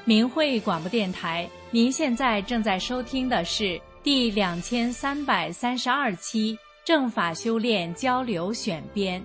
明慧广播电台，您现在正在收听的是第2332期正法修炼交流选编。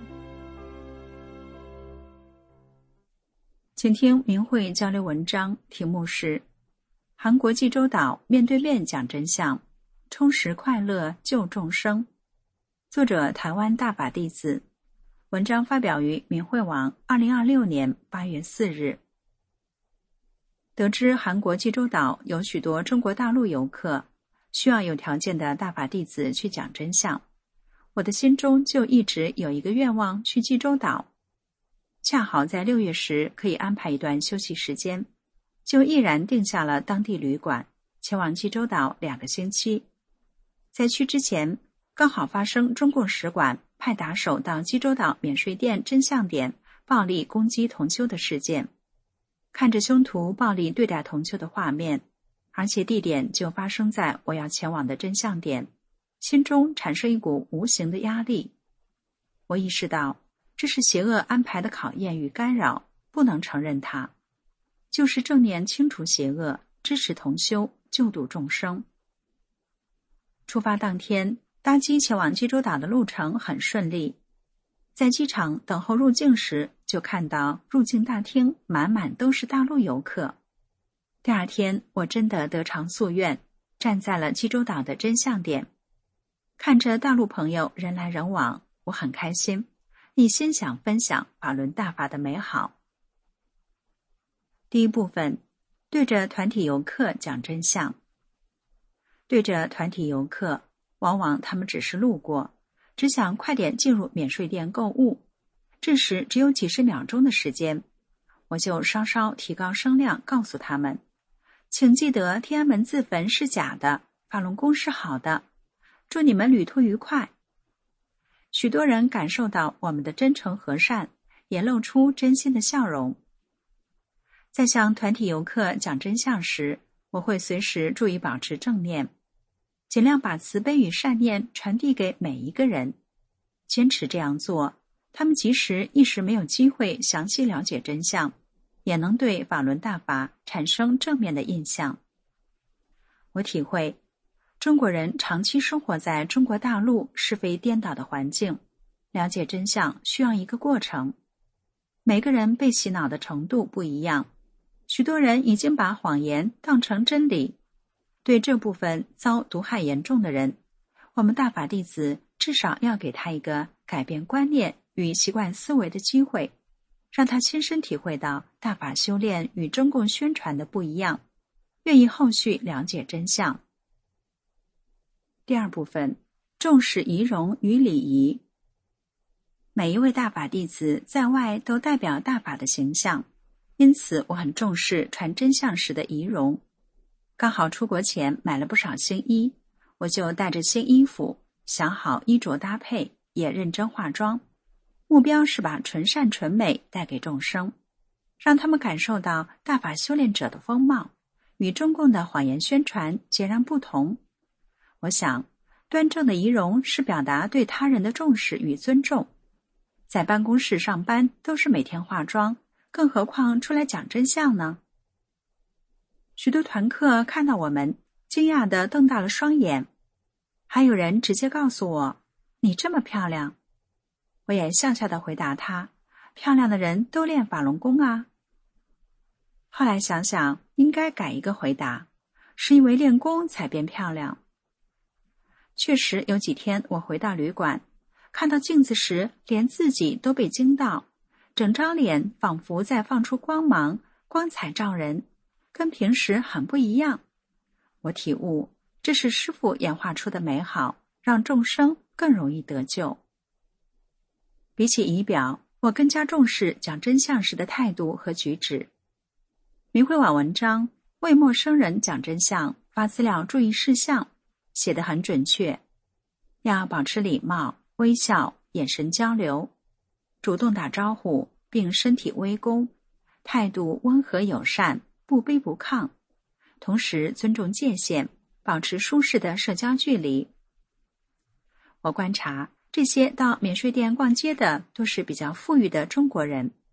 请听明慧交流文章，题目是韩国济州岛面对面讲真相，充实快乐救众生。作者台湾大法弟子，文章发表于明慧网2026年8月4日。得知韩国济州岛有许多中国大陆游客，需要有条件的大法弟子去讲真相，我的心中就一直有一个愿望去济州岛。恰好在6月时可以安排一段休息时间，就毅然定下了当地旅馆，前往济州岛2个星期。在去之前，刚好发生中共使馆派打手到济州岛免税店真相点暴力攻击同修的事件。看着凶徒暴力对待同修的画面，而且地点就发生在我要前往的真相点，心中产生一股无形的压力。我意识到这是邪恶安排的考验与干扰，不能承认它。就是正念清除邪恶，支持同修，救度众生。出发当天，搭机前往济州岛的路程很顺利。在机场等候入境时，就看到入境大厅满满都是大陆游客。第二天，我真的得偿夙愿，站在了济州岛的真相点，看着大陆朋友人来人往，我很开心，一心想分享法轮大法的美好。第一部分，对着团体游客讲真相。对着团体游客，往往他们只是路过，只想快点进入免税店购物，这时只有几十秒钟的时间，我就稍稍提高声量告诉他们，请记得天安门自焚是假的，法轮功是好的，祝你们旅途愉快。许多人感受到我们的真诚和善，也露出真心的笑容。在向团体游客讲真相时，我会随时注意保持正念，尽量把慈悲与善念传递给每一个人。坚持这样做，他们即使一时没有机会详细了解真相，也能对法轮大法产生正面的印象。我体会，中国人长期生活在中国大陆是非颠倒的环境，了解真相需要一个过程。每个人被洗脑的程度不一样，许多人已经把谎言当成真理。对这部分遭毒害严重的人，我们大法弟子至少要给他一个改变观念与习惯思维的机会，让他亲身体会到大法修炼与中共宣传的不一样，愿意后续了解真相。第二部分，重视仪容与礼仪。每一位大法弟子在外都代表大法的形象，因此我很重视传真相时的仪容。刚好出国前买了不少新衣，我就带着新衣服，想好衣着搭配，也认真化妆，目标是把纯善纯美带给众生，让他们感受到大法修炼者的风貌，与中共的谎言宣传截然不同。我想，端正的仪容是表达对他人的重视与尊重。在办公室上班都是每天化妆，更何况出来讲真相呢？许多团客看到我们，惊讶地瞪大了双眼，还有人直接告诉我，你这么漂亮。我也笑笑地回答他，漂亮的人都练法轮功啊。后来想想，应该改一个回答，是因为练功才变漂亮。确实有几天我回到旅馆，看到镜子时连自己都被惊到，整张脸仿佛在放出光芒，光彩照人，跟平时很不一样。我体悟，这是师父演化出的美好，让众生更容易得救。比起仪表，我更加重视讲真相时的态度和举止。明慧网文章为陌生人讲真相发资料注意事项，写得很准确，要保持礼貌、微笑、眼神交流，主动打招呼并身体微躬，态度温和友善，不卑不亢，同时尊重界限，保持舒适的社交距离。我观察，这些到免税店逛街的都是比较富裕的中国人，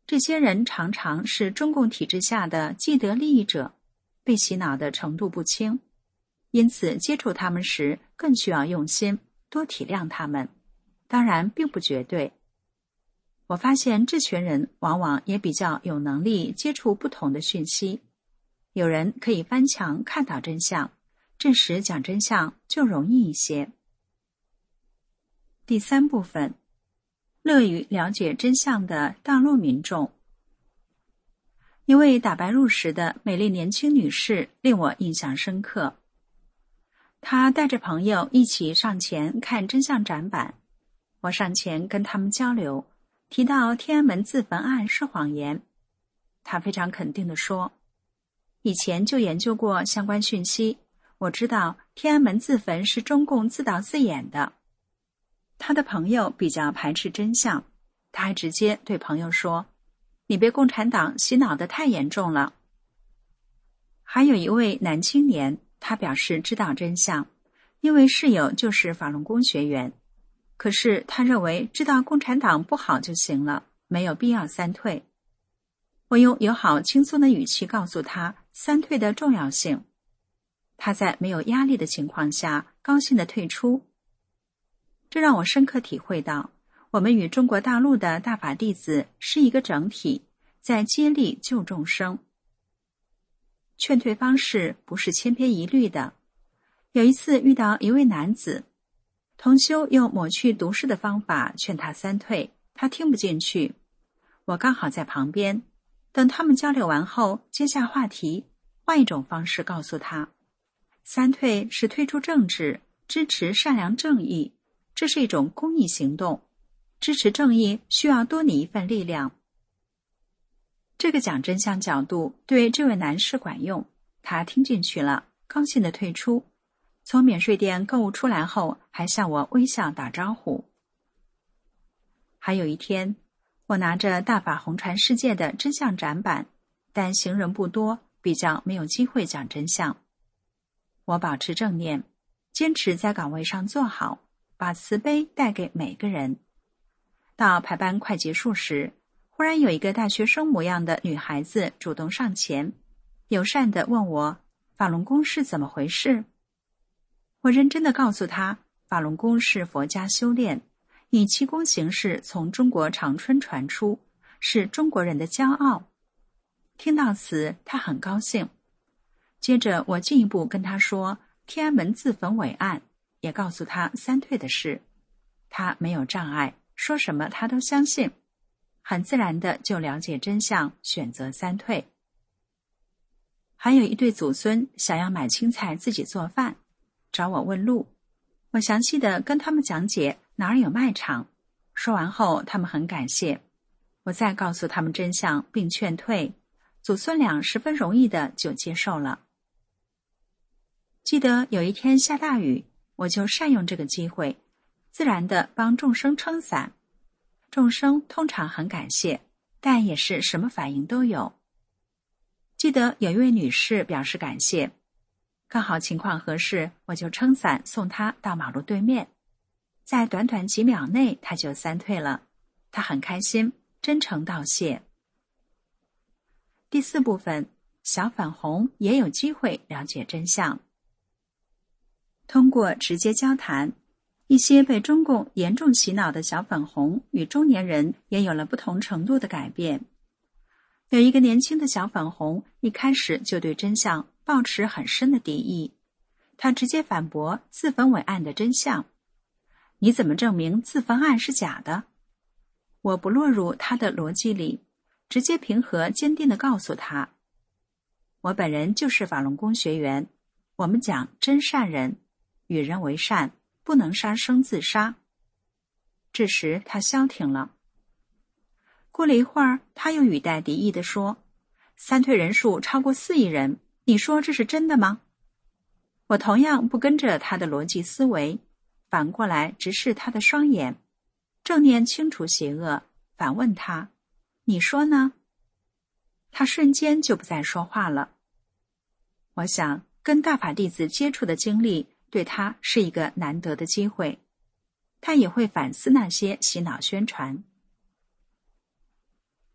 这些人常常是中共体制下的既得利益者，被洗脑的程度不轻，因此接触他们时更需要用心，多体谅他们，当然并不绝对。我发现这群人往往也比较有能力接触不同的讯息，有人可以翻墙看到真相，这时讲真相就容易一些。第3部分，乐于了解真相的大陆民众。一位打白鹭时的美丽年轻女士令我印象深刻。她带着朋友一起上前看真相展板，我上前跟他们交流，提到天安门自焚案是谎言。她非常肯定地说，以前就研究过相关讯息，我知道天安门自焚是中共自导自演的。他的朋友比较排斥真相，他还直接对朋友说，你被共产党洗脑得太严重了。还有一位男青年，他表示知道真相，因为室友就是法轮功学员，可是他认为知道共产党不好就行了，没有必要三退。我用友好轻松的语气告诉他三退的重要性，他在没有压力的情况下高兴地退出。这让我深刻体会到，我们与中国大陆的大法弟子是一个整体，在接力救众生。劝退方式不是千篇一律的。有一次遇到一位男子，同修用抹去毒誓的方法劝他三退，他听不进去。我刚好在旁边，等他们交流完后，接下话题，换一种方式告诉他，三退是退出政治，支持善良正义，这是一种公益行动，支持正义需要多你一份力量。这个讲真相角度对这位男士管用，他听进去了，高兴地退出，从免税店购物出来后还向我微笑打招呼。还有一天，我拿着大法红传世界的真相展板，但行人不多，比较没有机会讲真相。我保持正念，坚持在岗位上做好，把慈悲带给每个人。到排班快结束时，忽然有一个大学生模样的女孩子主动上前，友善地问我法轮功是怎么回事。我认真地告诉她，法轮功是佛家修炼，以气功形式从中国长春传出，是中国人的骄傲。听到此，她很高兴。接着我进一步跟她说天安门自焚伪案，也告诉她三退的事。她没有障碍，说什么她都相信，很自然的就了解真相，选择三退。还有一对祖孙想要买青菜自己做饭，找我问路，我详细的跟他们讲解哪儿有卖场，说完后他们很感谢，我再告诉他们真相并劝退，祖孙俩十分容易的就接受了。记得有一天下大雨，我就善用这个机会，自然的帮众生撑伞。众生通常很感谢，但也是什么反应都有。记得有一位女士表示感谢，刚好情况合适，我就撑伞送她到马路对面。在短短几秒内，她就三退了，她很开心，真诚道谢。第4部分，小粉红也有机会了解真相。通过直接交谈，一些被中共严重洗脑的小粉红与中年人也有了不同程度的改变。有一个年轻的小粉红一开始就对真相抱持很深的敌意，他直接反驳自焚伪案的真相。你怎么证明自焚案是假的？我不落入他的逻辑里，直接平和坚定地告诉他，我本人就是法轮功学员，我们讲真善人，与人为善，不能杀生自杀。这时他消停了。过了一会儿，他又语带敌意地说，三退人数超过4亿人，你说这是真的吗？我同样不跟着他的逻辑思维，反过来直视他的双眼，正念清除邪恶，反问他，你说呢？他瞬间就不再说话了。我想跟大法弟子接触的经历对他是一个难得的机会，他也会反思那些洗脑宣传。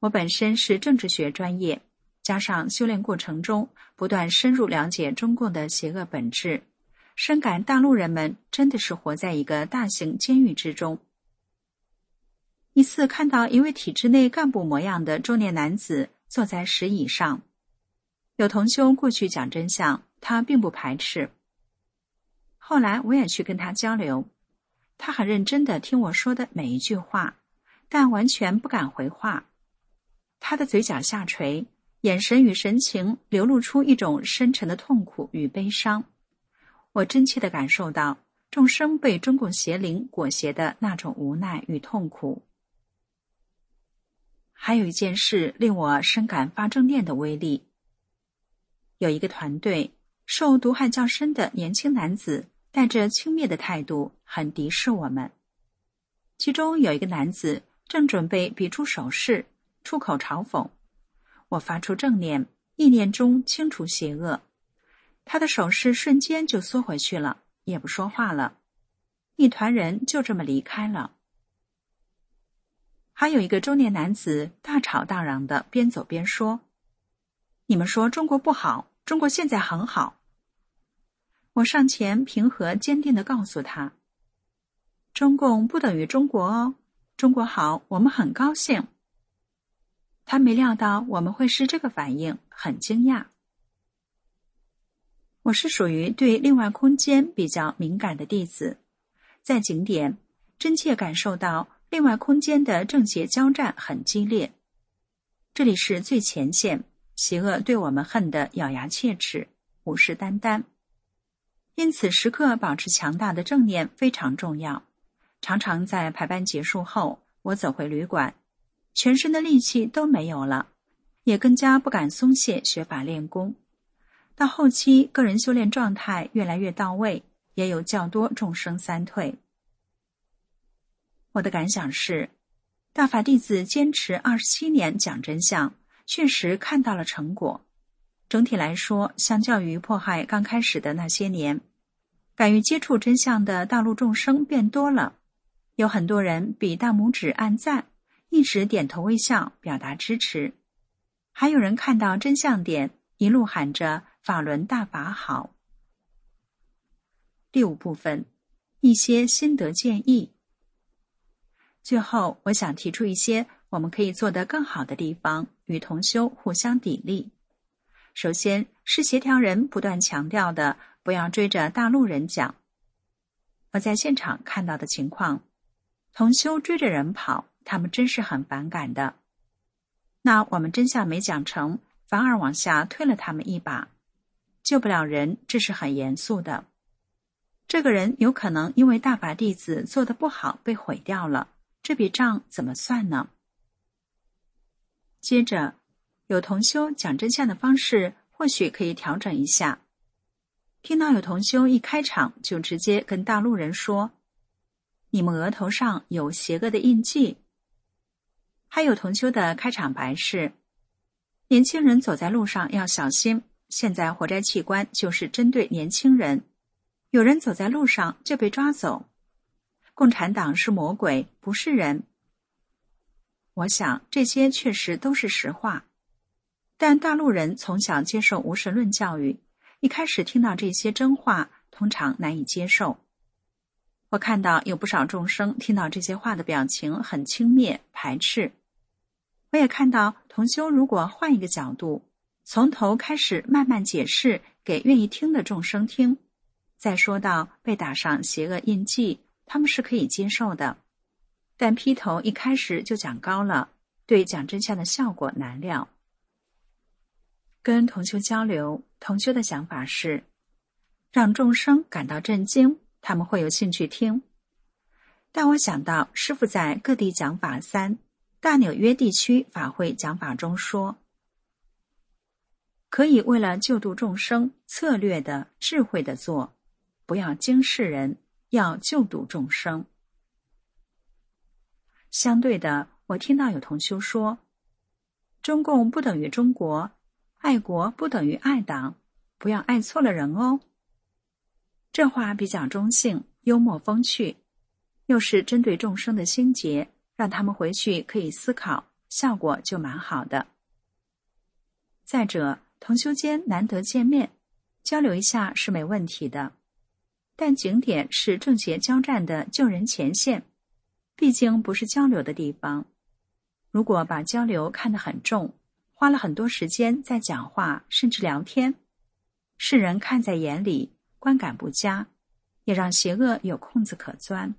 我本身是政治学专业，加上修炼过程中不断深入了解中共的邪恶本质，深感大陆人们真的是活在一个大型监狱之中。一次看到一位体制内干部模样的中年男子坐在石椅上，有同修过去讲真相，他并不排斥。后来我也去跟他交流，他很认真地听我说的每一句话，但完全不敢回话。他的嘴角下垂，眼神与神情流露出一种深沉的痛苦与悲伤。我真切地感受到众生被中共邪灵裹挟的那种无奈与痛苦。还有一件事令我深感发正念的威力。有一个团队，受毒害较深的年轻男子带着轻蔑的态度，很敌视我们。其中有一个男子正准备比出手势，出口嘲讽。我发出正念，意念中清除邪恶。他的手势瞬间就缩回去了，也不说话了。一团人就这么离开了。还有一个中年男子大吵大嚷的边走边说：“你们说中国不好，中国现在很好。”我上前平和坚定地告诉他：“中共不等于中国哦，中国好，我们很高兴。”他没料到我们会是这个反应，很惊讶。我是属于对另外空间比较敏感的弟子，在景点真切感受到另外空间的正邪交战很激烈。这里是最前线，邪恶对我们恨得咬牙切齿，虎视眈眈。因此时刻保持强大的正念非常重要。常常在排班结束后，我走回旅馆，全身的力气都没有了，也更加不敢松懈学法练功。到后期个人修炼状态越来越到位，也有较多众生三退。我的感想是，大法弟子坚持27年讲真相，确实看到了成果。整体来说，相较于迫害刚开始的那些年，敢于接触真相的大陆众生变多了，有很多人比大拇指按赞，一直点头微笑表达支持，还有人看到真相点，一路喊着法轮大法好。第5部分，一些心得建议。最后，我想提出一些我们可以做得更好的地方，与同修互相砥砺。首先是协调人不断强调的，不要追着大陆人讲。我在现场看到的情况，同修追着人跑，他们真是很反感的。那我们真相没讲成，反而往下推了他们一把，救不了人，这是很严肃的。这个人有可能因为大法弟子做得不好被毁掉了，这笔账怎么算呢？接着，有同修讲真相的方式或许可以调整一下。听到有同修一开场就直接跟大陆人说，你们额头上有邪恶的印记。还有同修的开场白是，年轻人走在路上要小心，现在活摘器官就是针对年轻人，有人走在路上就被抓走。共产党是魔鬼，不是人。我想这些确实都是实话，但大陆人从小接受无神论教育，一开始听到这些真话通常难以接受。我看到有不少众生听到这些话的表情很轻蔑排斥。我也看到同修如果换一个角度，从头开始慢慢解释给愿意听的众生听，再说到被打上邪恶印记，他们是可以接受的。但劈头一开始就讲高了，对讲真相的效果难料。跟同修交流，同修的想法是让众生感到震惊，他们会有兴趣听。但我想到师父在各地讲法3大纽约地区法会讲法中说，可以为了救度众生策略的智慧的做，不要惊世人，要救度众生。相对的，我听到有同修说，中共不等于中国，爱国不等于爱党，不要爱错了人哦。这话比较中性，幽默风趣，又是针对众生的心结，让他们回去可以思考， 效果就蛮好的。再者，同修间难得见面，交流一下是没问题的。但景点是正邪交战的救人前线，毕竟不是交流的地方。如果把交流看得很重，花了很多时间在讲话甚至聊天，世人看在眼里，观感不佳，也让邪恶有空子可钻。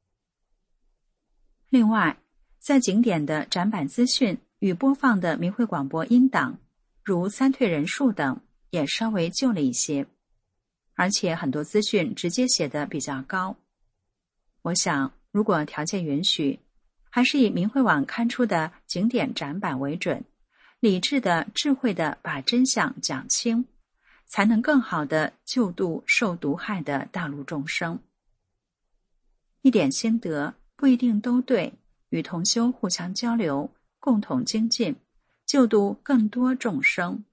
另外，在景点的展板资讯与播放的明慧广播音档，如三退人数等，也稍微旧了一些，而且很多资讯直接写得比较高。我想，如果条件允许，还是以明慧网刊出的景点展板为准，理智的、智慧的把真相讲清，才能更好地救度受毒害的大陆众生。一点心得不一定都对，与同修互相交流，共同精进，救度更多众生。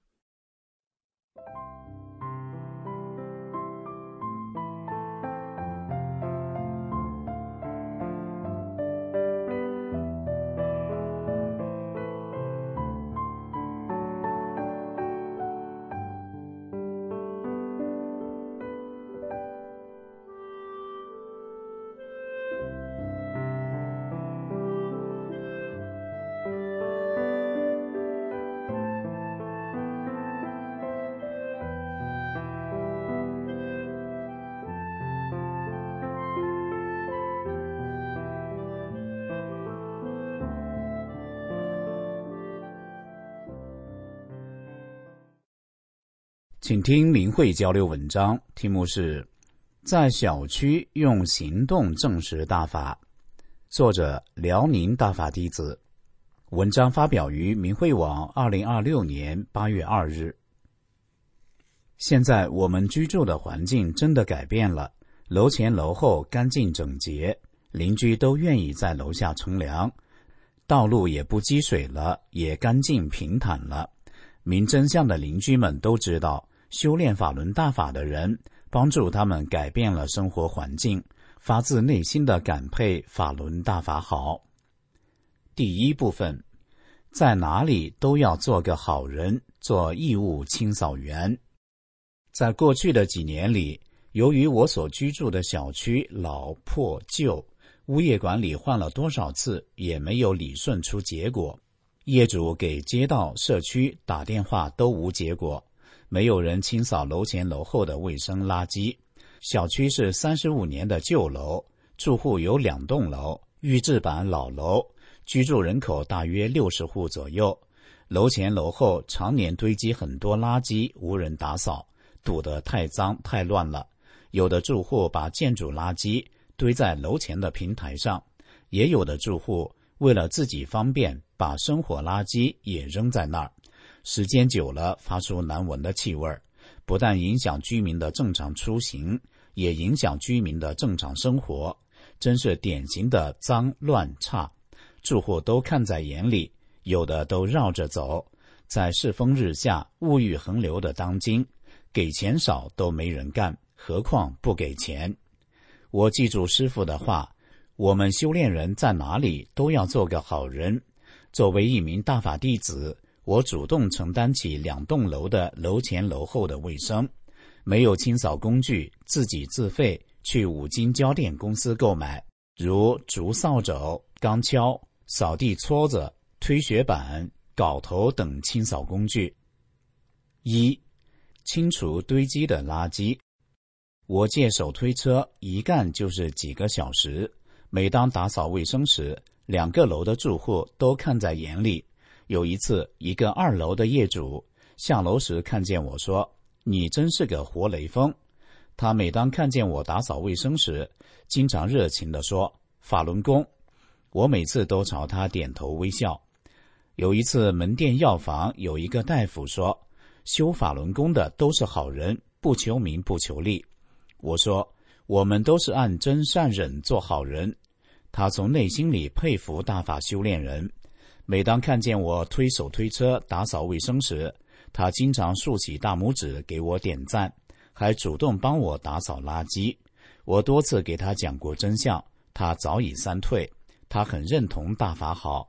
请听明慧交流文章，题目是在小区用行动证实大法，作者辽宁大法弟子。文章发表于明慧网2026年8月2日。现在我们居住的环境真的改变了，楼前楼后干净整洁，邻居都愿意在楼下乘凉，道路也不积水了，也干净平坦了。明真相的邻居们都知道，修炼法轮大法的人帮助他们改变了生活环境，发自内心的感佩法轮大法好。第一部分，在哪里都要做个好人，做义务清扫员。在过去的几年里，由于我所居住的小区老破旧，物业管理换了多少次也没有理顺出结果，业主给街道社区打电话都无结果，没有人清扫楼前楼后的卫生垃圾。小区是35年的旧楼，住户有2栋楼，预制板老楼，居住人口大约60户左右。楼前楼后常年堆积很多垃圾，无人打扫，堵得太脏太乱了。有的住户把建筑垃圾堆在楼前的平台上，也有的住户为了自己方便，把生活垃圾也扔在那儿。时间久了，发出难闻的气味，不但影响居民的正常出行，也影响居民的正常生活，真是典型的脏乱差。住户都看在眼里，有的都绕着走。在世风日下、物欲横流的当今，给钱少都没人干，何况不给钱。我记住师父的话，我们修炼人在哪里都要做个好人。作为一名大法弟子，我主动承担起2栋楼的楼前楼后的卫生，没有清扫工具，自己自费去5金交电公司购买，如竹扫帚、钢锹、扫地撮子、推雪板、镐头等清扫工具。1. 清除堆积的垃圾。我借手推车一干就是几个小时，每当打扫卫生时，2个楼的住户都看在眼里。有一次，一个2楼的业主下楼时看见我说，你真是个活雷锋。他每当看见我打扫卫生时，经常热情地说，法轮功。我每次都朝他点头微笑。有一次门店药房有一个大夫说，修法轮功的都是好人，不求名不求利。我说，我们都是按真善忍做好人。他从内心里佩服大法修炼人。每当看见我推手推车打扫卫生时，他经常竖起大拇指给我点赞，还主动帮我打扫垃圾。我多次给他讲过真相，他早已三退。他很认同大法好，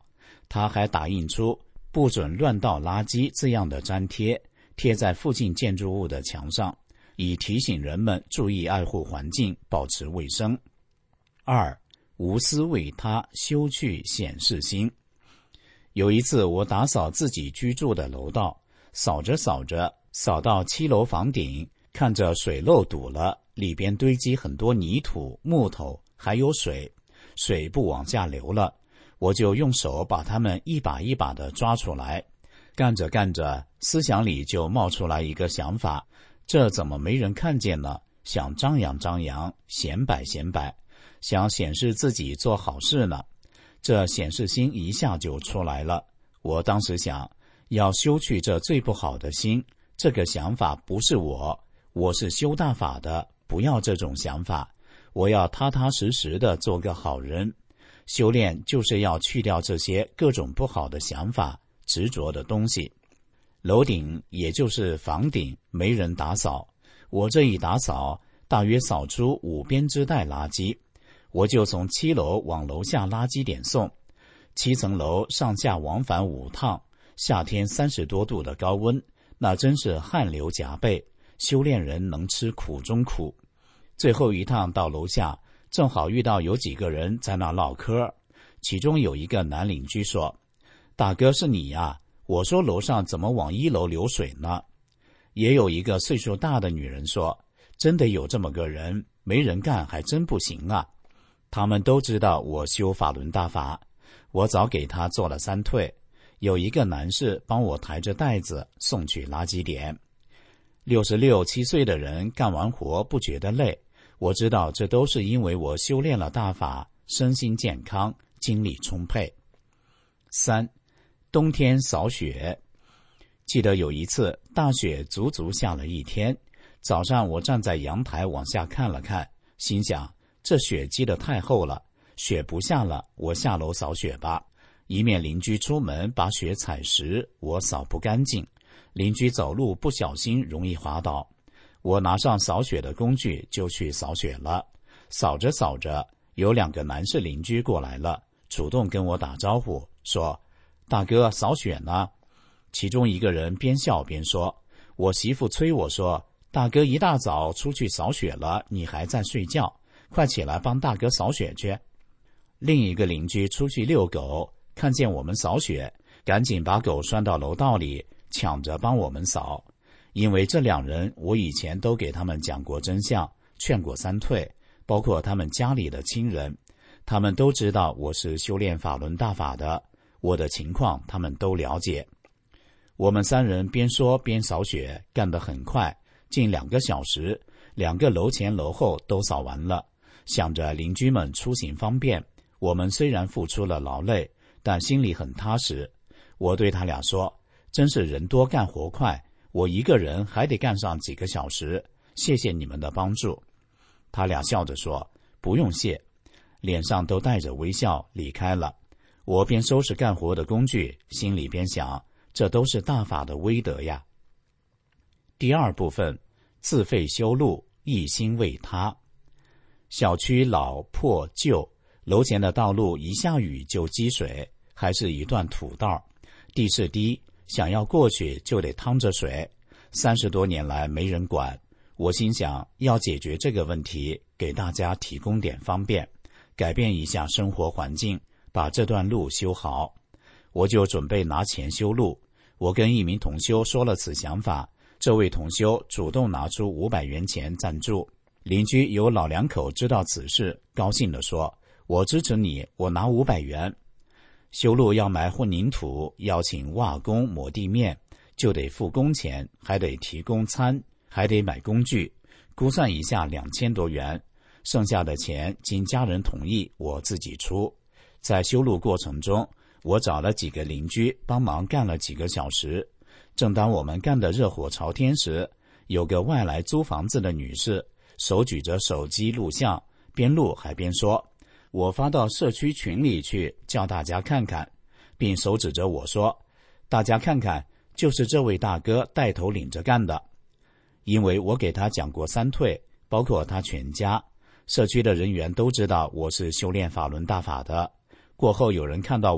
他还打印出不准乱倒垃圾这样的粘贴，贴在附近建筑物的墙上，以提醒人们注意爱护环境，保持卫生。2. 无私为他，修去显示心。有一次我打扫自己居住的楼道，扫着扫着，扫到7楼房顶，看着水漏堵了，里边堆积很多泥土、木头还有水，水不往下流了，我就用手把它们一把一把地抓出来。干着干着，思想里就冒出来一个想法，这怎么没人看见呢？想张扬张扬，显摆显摆，想显示自己做好事呢。这显示心一下就出来了。我当时想，要修去这最不好的心，这个想法不是我是修大法的，不要这种想法，我要踏踏实实的做个好人。修炼就是要去掉这些各种不好的想法、执着的东西。楼顶也就是房顶没人打扫，我这一打扫，大约扫出5编织袋垃圾，我就从7楼往楼下垃圾点送。7层楼上下往返5趟，夏天30多度的高温，那真是汗流浃背，修炼人能吃苦中苦。最后一趟到楼下，正好遇到有几个人在那唠嗑，其中有一个男邻居说：“大哥，是你呀？我说楼上怎么往1楼流水呢？”也有一个岁数大的女人说：“真的有这么个人，没人干还真不行啊。”他们都知道我修法轮大法，我早给他做了3退。有一个男士帮我抬着袋子送去垃圾点。66、7岁的人干完活不觉得累，我知道这都是因为我修炼了大法，身心健康，精力充沛。3. 冬天扫雪。记得有一次大雪足足下了1天，早上我站在阳台往下看了看，心想这雪积得太厚了，雪不下了，我下楼扫雪吧。一面邻居出门把雪踩实，我扫不干净，邻居走路不小心容易滑倒，我拿上扫雪的工具就去扫雪了。扫着扫着，有2个男士邻居过来了，主动跟我打招呼，说：“大哥，扫雪呢？”其中一个人边笑边说：“我媳妇催我说，大哥一大早出去扫雪了，你还在睡觉，快起来帮大哥扫雪去。”另一个邻居出去遛狗，看见我们扫雪，赶紧把狗拴到楼道里，抢着帮我们扫。因为这2人我以前都给他们讲过真相，劝过3退，包括他们家里的亲人，他们都知道我是修炼法轮大法的，我的情况他们都了解。我们3人边说边扫雪，干得很快，近2个小时，2个楼前楼后都扫完了。想着邻居们出行方便，我们虽然付出了劳累，但心里很踏实。我对他俩说：“真是人多干活快，我一个人还得干上几个小时，谢谢你们的帮助。”他俩笑着说：“不用谢。”脸上都带着微笑离开了。我边收拾干活的工具，心里边想，这都是大法的威德呀。第2部分，自费修路，一心为他。小区老破旧，楼前的道路一下雨就积水，还是一段土道，地势低，想要过去就得趟着水，30多年来没人管。我心想，要解决这个问题，给大家提供点方便，改变一下生活环境，把这段路修好。我就准备拿钱修路。我跟一名同修说了此想法，这位同修主动拿出500元钱赞助。邻居有老2口知道此事，高兴地说：“我支持你，我拿500元。”修路要买混凝土，要请瓦工抹地面，就得付工钱，还得提供餐，还得买工具，估算一下2000多元，剩下的钱经家人同意，我自己出。在修路过程中，我找了几个邻居帮忙干了几个小时。正当我们干得热火朝天时，有个外来租房子的女士手举着手机录像，边录还边说：“我发到社区群里去，叫大家看看。”并手指着我说：“大家看看，就是这位大哥带头领着干的。”因为我给他讲过3退，包括他全家，社区的人员都知道我是修炼法轮大法的。过后有人看到我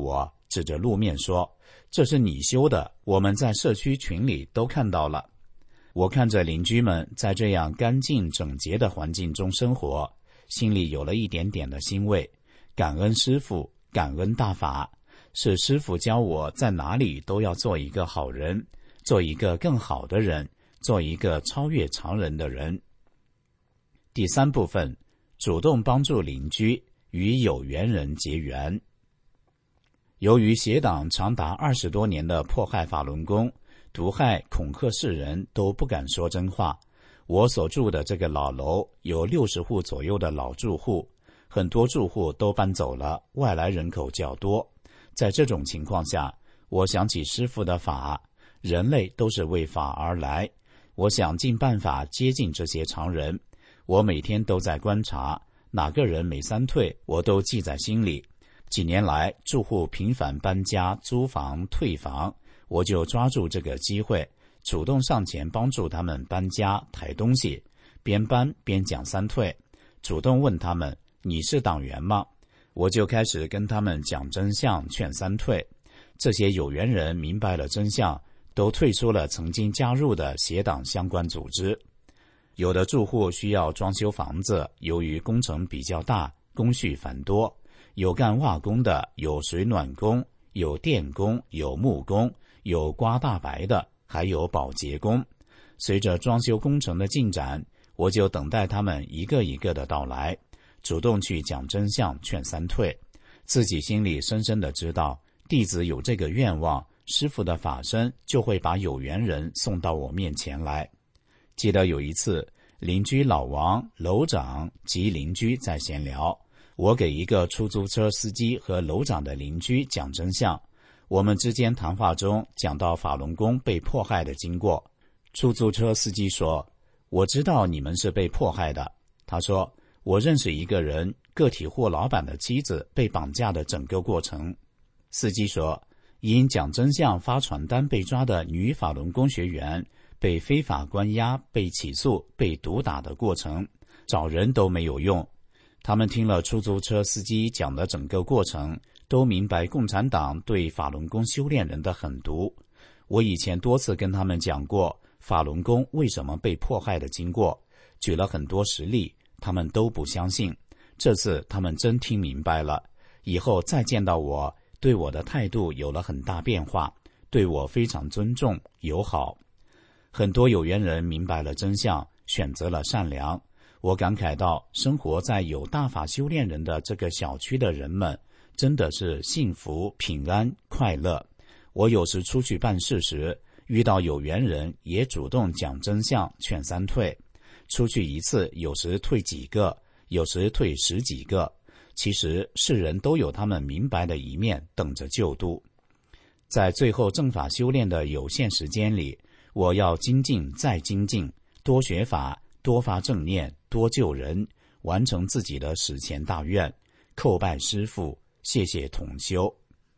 指着路面说：“这是你修的，我们在社区群里都看到了。”我看着邻居们在这样干净整洁的环境中生活，心里有了一点点的欣慰。感恩师父，感恩大法，是师父教我在哪里都要做一个好人，做一个更好的人，做一个超越常人的人。第三部分，主动帮助邻居，与有缘人结缘。由于邪党长达20多年的迫害法轮功，毒害恐吓世人都不敢说真话。我所住的这个老楼有60户左右的老住户，很多住户都搬走了，外来人口较多。在这种情况下，我想起师父的法，人类都是为法而来，我想尽办法接近这些常人。我每天都在观察，哪个人每3退，我都记在心里。几年来，住户频繁搬家、租房、退房，我就抓住这个机会，主动上前帮助他们搬家、抬东西，边搬边讲3退，主动问他们：“你是党员吗？”我就开始跟他们讲真相，劝3退。这些有缘人明白了真相，都退出了曾经加入的邪党相关组织。有的住户需要装修房子，由于工程比较大，工序繁多，有干瓦工的，有水暖工，有电工，有木工，有刮大白的，还有保洁工。随着装修工程的进展，我就等待他们一个一个的到来，主动去讲真相，劝3退。自己心里深深的知道，弟子有这个愿望，师父的法身就会把有缘人送到我面前来。记得有一次，邻居老王、楼长及邻居在闲聊，我给一个出租车司机和楼长的邻居讲真相。我们之间谈话中讲到法轮功被迫害的经过。出租车司机说：“我知道你们是被迫害的。”他说：“我认识一个人，个体户老板的妻子被绑架的整个过程。”司机说：“因讲真相发传单被抓的女法轮功学员被非法关押、被起诉、被毒打的过程，找人都没有用。”他们听了出租车司机讲的整个过程，都明白共产党对法轮功修炼人的狠毒。我以前多次跟他们讲过法轮功为什么被迫害的经过，举了很多实例，他们都不相信。这次他们真听明白了，以后再见到我，对我的态度有了很大变化，对我非常尊重友好。很多有缘人明白了真相，选择了善良。我感慨到，生活在有大法修炼人的这个小区的人们，真的是幸福、平安、快乐。我有时出去办事时，遇到有缘人，也主动讲真相，劝3退。出去一次，有时退几个，有时退10几个。其实世人都有他们明白的一面，等着救度。在最后正法修炼的有限时间里，我要精进再精进，多学法，多发正念，多救人，完成自己的史前大愿。叩拜师父，谢谢同修。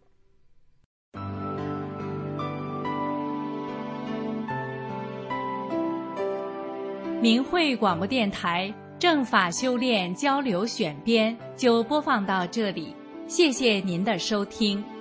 明慧广播电台正法修炼交流选编就播放到这里，谢谢您的收听。